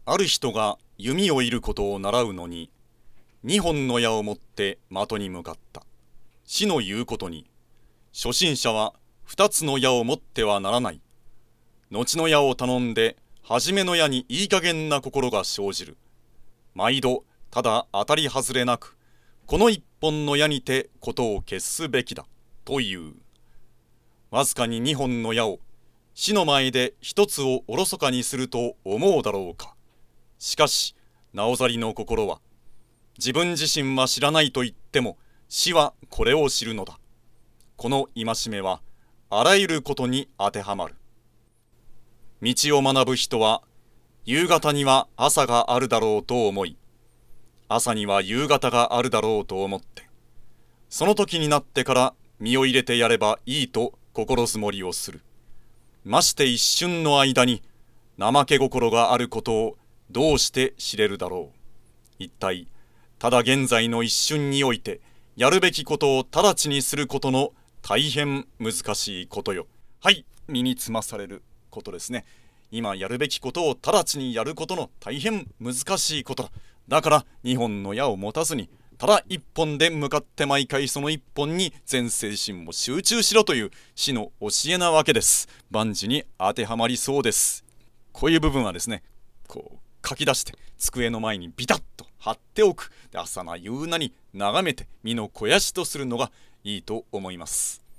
ある人が弓を射ることを習うのに、二本の矢を持って的に向かった。師の言うことに、初心者は二つの矢を持ってはならない。後の矢を頼んで、初めの矢にいい加減な心が生じる。毎度、ただ当たり外れなく、この一本の矢にてことを決すべきだ、という。わずかに二本の矢を、師の前で一つをおろそかにすると思うだろうか。しかし、なおざりの心は、自分自身は知らないと言っても、師はこれを知るのだ。この戒めは、あらゆることに当てはまる。道を学ぶ人は、夕方には朝があるだろうと思い、朝には夕方があるだろうと思って、その時になってから身を入れてやればいいと心づもりをする。まして一瞬の間に怠け心があることをどうして知れるだろう。一体、ただ現在の一瞬において、やるべきことを直ちにすることの大変難しいことよ。はい、身につまされることですね。今やるべきことを直ちにやることの大変難しいことだ。だから二本の矢を持たずに、ただ一本で向かって毎回その一本に全精神を集中しろという師の教えなわけです。万事に当てはまりそうです。こういう部分はですね、こう書き出して机の前にビタッと貼っておく。で、朝な夕なに眺めて身の肥やしとするのがいいと思います。